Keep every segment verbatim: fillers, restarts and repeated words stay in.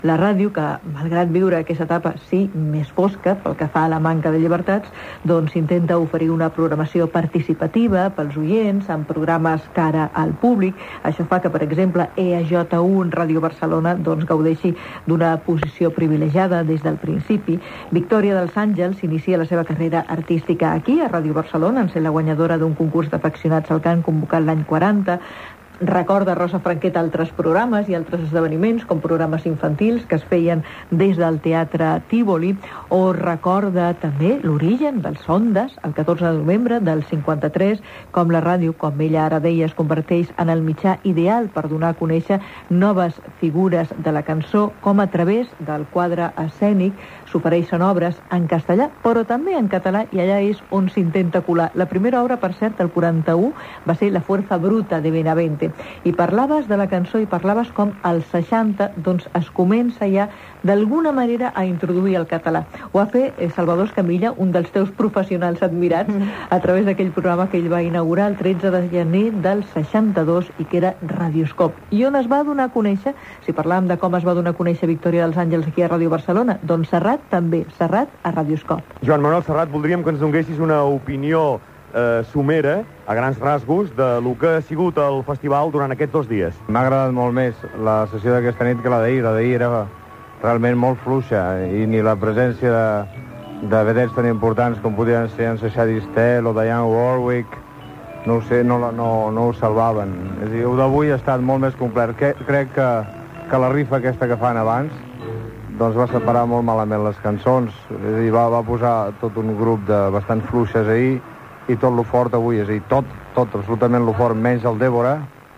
La ràdio, que malgrat viure aquesta etapa sí més fosca pel que fa a la manca de llibertats, doncs intenta oferir una programació participativa pels oients, amb programes cara al públic. Això fa que, per exemple, E A J u en Ràdio Barcelona doncs gaudeixi d'una posició privilegiada des del principi. Victòria dels Àngels inicia la seva carrera artística aquí, a Ràdio Barcelona, en ser la guanyadora d'un concurs d'afeccionats al cant convocat l'any quaranta. Recorda Rosa Franquet altres programes i altres esdeveniments, com programes infantils que es feien des del Teatre Tívoli, o recorda també l'origen dels Ondes, el catorze de novembre del cinquanta-tres, com la ràdio, com ella ara deia, es converteix en el mitjà ideal per donar a conèixer noves figures de la cançó, com a través del quadre escènic s'ofereixen obres en castellà, però també en català, i allà és on s'intenta colar. La primera obra, per cert, el quaranta-u, va ser La fuerza bruta de Benavente. I parlaves de la cançó i parlaves com als seixanta doncs es comença ja d'alguna manera a introduir el català. Ho va fer Salvador Escamilla, un dels teus professionals admirats, a través d'aquell programa que ell va inaugurar el tretze de gener del seixanta-dos i que era Radioscop. I on es va donar a conèixer, si parlàvem de com es va donar a conèixer Victòria dels Àngels aquí a Ràdio Barcelona, doncs Serrat també, Serrat a Radioscop. Joan Manuel Serrat, voldríem que ens donessis una opinió eh, somera, a grans rasgos, de lo que ha sigut el festival durant aquests dos dies. M'ha agradat molt més la sessió d'aquesta nit que la d'ahir. La d'ahir era realment molt fluixa i ni la presència de, de vedets tan importants com podien ser en Sacha Distel o Dionne Warwick, no ho sé, no, no, no ho salvaven. És a dir, el d'avui ha estat molt més complet. Que, crec que, que la rifa aquesta que fan abans doncs va separar molt malament les cançons. És a dir, va, va posar tot un grup de bastant fluixes ahir i tot lo fort avui, és a dir, tot, tot, absolutament lo fort, menys el Débora,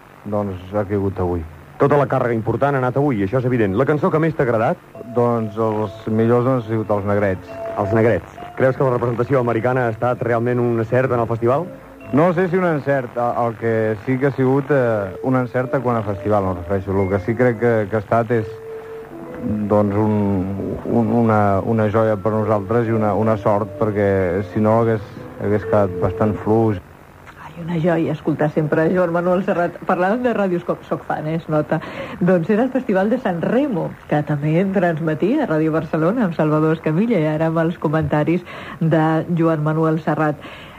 doncs ha caigut avui. Tota la càrrega important ha anat avui, això és evident. La cançó que més t'ha agradat? Doncs els millors han sigut els Negrets. Els Negrets. Creus que la representació americana ha estat realment un encert en el festival? No sé si un encert. El que sí que ha sigut eh, un encert quan a festival, no refereixo. El que sí crec que, que ha estat és doncs un, un, una, una joia per nosaltres i una, una sort, perquè si no hagués, hagués quedat bastant fluix. Ai, una joia escoltar sempre Joan Manuel Serrat. Parlàvem de Radioscop, soc fan, eh, es nota. Doncs era el Festival de San Remo, que també transmetia a Ràdio Barcelona amb Salvador Escamilla, i ara amb els comentaris de Joan Manuel Serrat.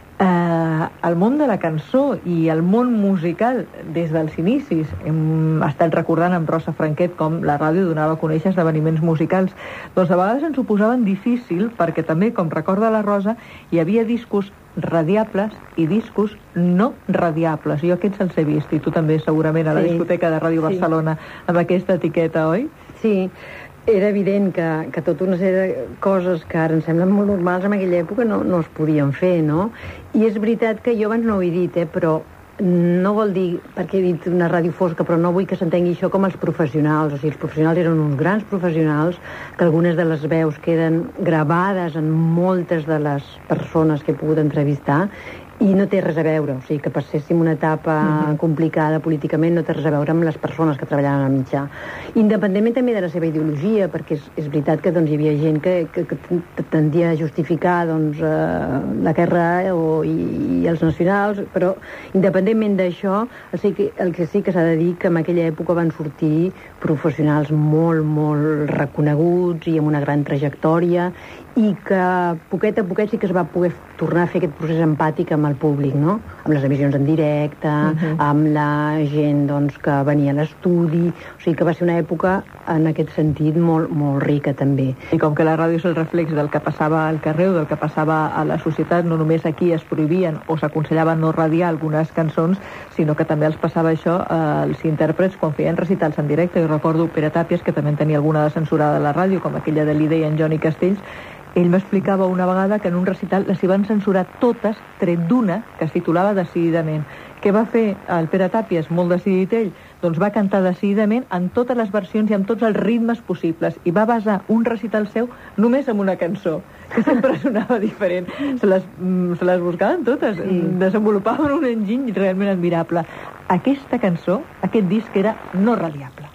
Eh, el món de la cançó i el món musical des dels inicis, hem estat recordant amb Rosa Franquet com la ràdio donava a conèixer esdeveniments musicals, doncs a vegades ens ho posaven difícil perquè també, com recorda la Rosa, hi havia discos radiables i discos no radiables. Jo aquests els he vist, i tu també segurament a la Sí. discoteca de Ràdio Sí. Barcelona amb aquesta etiqueta, oi? Sí, era evident que, que tota una sèrie de coses que ara ens semblen molt normals en aquella època no, no es podien fer, no? I és veritat que jo abans no ho he dit, eh, però no vol dir, perquè he dit una ràdio fosca, però no vull que s'entengui això com els professionals. O sigui, els professionals eren uns grans professionals, que algunes de les veus queden gravades en moltes de les persones que he pogut entrevistar, i no té res a veure, o sigui, que passéssim una etapa uh-huh. complicada políticament no té res a veure amb les persones que treballaven al mitjà. Independentment també de la seva ideologia, perquè és, és veritat que doncs, hi havia gent que, que, que tendia a justificar doncs, eh, la guerra o, i, i els nacionals, però independentment d'això, o sigui, el que sí que s'ha de dir que en aquella època van sortir professionals molt, molt reconeguts i amb una gran trajectòria, i que poquet a poquet sí que es va poder tornar a fer aquest procés empàtic amb el públic, no? Amb les emissions en directe, uh-huh. amb la gent doncs, que venia a l'estudi, o sigui que va ser una època en aquest sentit molt, molt rica també. I com que la ràdio és el reflex del que passava al carrer o del que passava a la societat, no només aquí es prohibien o s'aconsellava no radiar algunes cançons, sinó que també els passava això als intèrprets quan feien recitals en directe. Jo recordo Pere Tàpies, que també en tenia alguna de censurada a la ràdio, com aquella de l'Ida i en Johnny Castells. Ell m'explicava una vegada que en un recital les hi van censurar totes, tret d'una, que es titulava Decididament. Què va fer el Pere Tàpies, molt decidit ell? Doncs va cantar decididament en totes les versions i amb tots els ritmes possibles, i va basar un recital seu només en una cançó, que sempre sonava diferent. Se les, se les buscaven totes, sí. Desenvolupaven un enginy realment admirable. Aquesta cançó, aquest disc, era no radiable.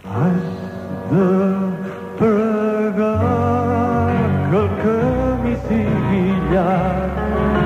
Has de pregar que el camí sigui llarg,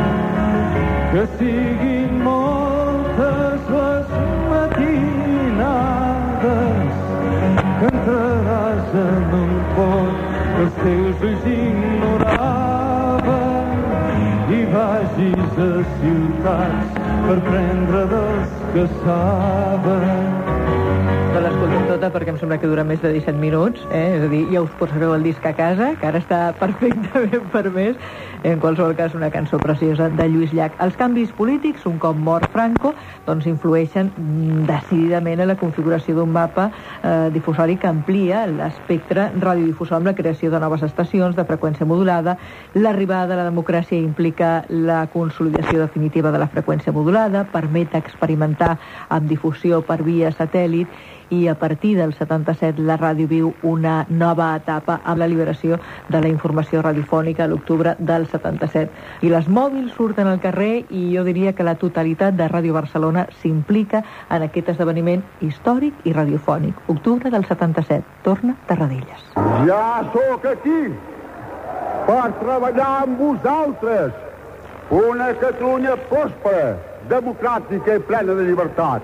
que siguin moltes les matinades, que entraràs en un por els teus ulls ignoraven i vagis a ciutats per prendre dels que saben. Te l'escoltem tota perquè em sembla que dura més de disset minuts, eh? És a dir, ja us posareu el disc a casa, que ara està perfectament permès. En qualsevol cas, una cançó preciosa de Lluís Llach. Els canvis polítics, un cop mort Franco, doncs influeixen decididament en la configuració d'un mapa eh, difusori que amplia l'espectre radiodifusor amb la creació de noves estacions de freqüència modulada. L'arribada de la democràcia implica la consolidació definitiva de la freqüència modulada, permet experimentar amb difusió per via satèl·lit, i a partir del setanta-set la ràdio viu una nova etapa amb la liberació de la informació radiofònica a l'octubre del setanta-set. I les mòbils surten al carrer i jo diria que la totalitat de Ràdio Barcelona s'implica en aquest esdeveniment històric i radiofònic. Octubre del setanta-set. Torna Tarradellas. Ja sóc aquí per treballar amb vosaltres una Catalunya pròspera, democràtica i plena de llibertat.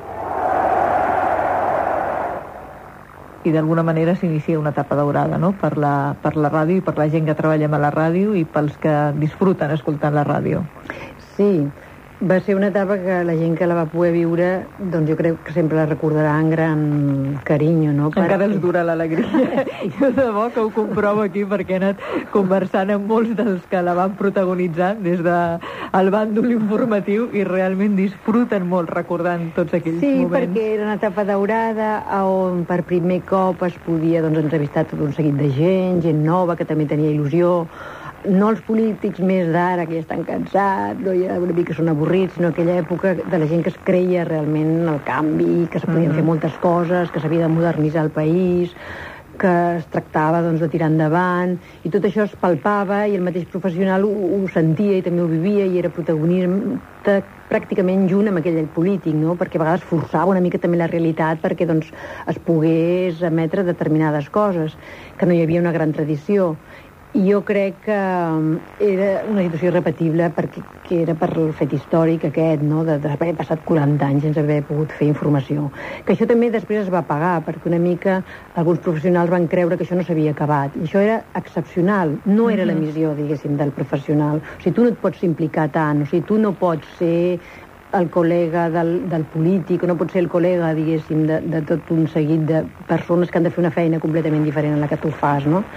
I d'alguna manera s'inicia una etapa daurada, no?, per la, per la ràdio i per la gent que treballem a la ràdio i pels que disfruten escoltant la ràdio. Sí, va ser una etapa que la gent que la va poder viure, doncs jo crec que sempre la recordarà amb gran carinyo, no? Encara els dura l'alegria. Jo de bo que ho comprovo aquí perquè he anat conversant amb molts dels que la van protagonitzar des del bàndol informatiu i realment disfruten molt recordant tots aquells sí, moments. Sí, perquè era una etapa daurada on per primer cop es podia doncs, entrevistar tot un seguit de gent, gent nova que també tenia il·lusió. No els polítics més d'ara, que ja estan cansats, no, ja una mica són avorrits, sinó aquella època de la gent que es creia realment en el canvi, que es podien mm-hmm. fer moltes coses, que s'havia de modernitzar el país, que es tractava doncs, de tirar endavant, i tot això es palpava i el mateix professional ho, ho sentia i també ho vivia i era protagonista pràcticament junt amb aquell polític, no? Perquè a vegades forçava una mica també la realitat perquè doncs, es pogués emetre determinades coses, que no hi havia una gran tradició. I jo crec que era una situació irrepetible perquè que era per el fet històric aquest, no?, d'haver passat quaranta anys sense haver pogut fer informació. Que això també després es va pagar, perquè una mica alguns professionals van creure que això no s'havia acabat. I això era excepcional, no era la missió, diguéssim, del professional. O sigui, tu no et pots implicar tant, o sigui, tu no pots ser el col·lega del, del polític, no pot ser el col·lega, diguéssim, de, de tot un seguit de persones que han de fer una feina completament diferent a la que tu fas, no?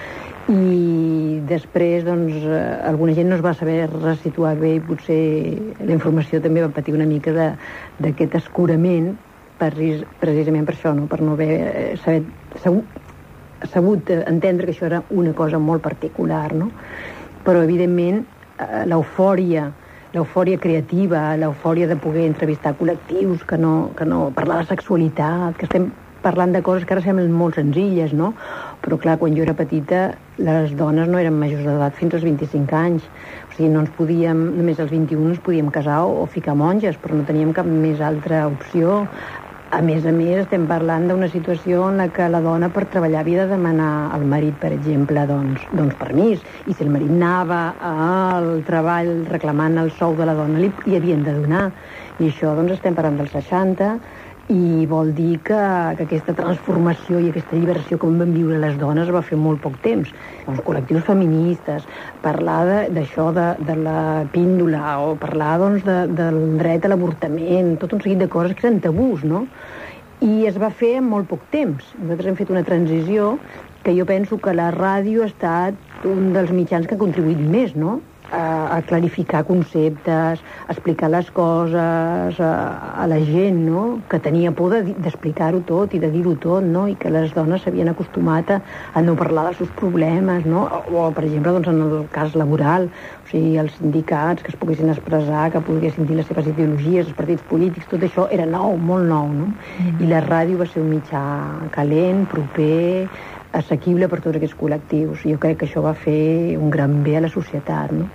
I després, doncs, alguna gent no es va saber resituar bé i potser la informació també va patir una mica d'aquest escurament per, precisament per això, no? Per no haver saber, sabut, sabut entendre que això era una cosa molt particular, no? Però, evidentment, l'eufòria l'eufòria creativa, l'eufòria de poder entrevistar col·lectius, que no, que no parlar de sexualitat, que estem parlant de coses que ara semblen molt senzilles, no? Però, clar, quan jo era petita, les dones no eren majors d'edat fins als vint-i-cinc anys. O sigui, no ens podíem, només als vint-i-un ens podíem casar o, o ficar monges, però no teníem cap més altra opció. A més a més, estem parlant d'una situació en la que la dona per treballar havia de demanar al marit, per exemple, doncs, doncs permís. I si el marit anava al treball reclamant el sou de la dona, li, li havien de donar. I això, doncs, estem parlant dels seixanta, i vol dir que, que aquesta transformació i aquesta lliberació com van viure les dones va fer molt poc temps. Els col·lectius feministes, parlar d'això de, de, de la píndola o parlar doncs, de, del dret a l'avortament, tot un seguit de coses que eren tabús, no? I es va fer en molt poc temps. Nosaltres hem fet una transició que jo penso que la ràdio ha estat un dels mitjans que ha contribuït més, no? A, a clarificar conceptes, a explicar les coses a, a la gent, no?, que tenia por d'explicar-ho tot i de dir-ho tot, no?, i que les dones s'havien acostumat a, a no parlar dels seus problemes, no?, o, o per exemple, doncs, en el cas laboral, o sigui, els sindicats que es poguessin expressar, que poguessin dir les seves ideologies, els partits polítics, tot això era nou, molt nou, no? Mm. I la ràdio va ser un mitjà calent, proper, assequible per tots aquests col·lectius. Jo crec que això va fer un gran bé a la societat, no?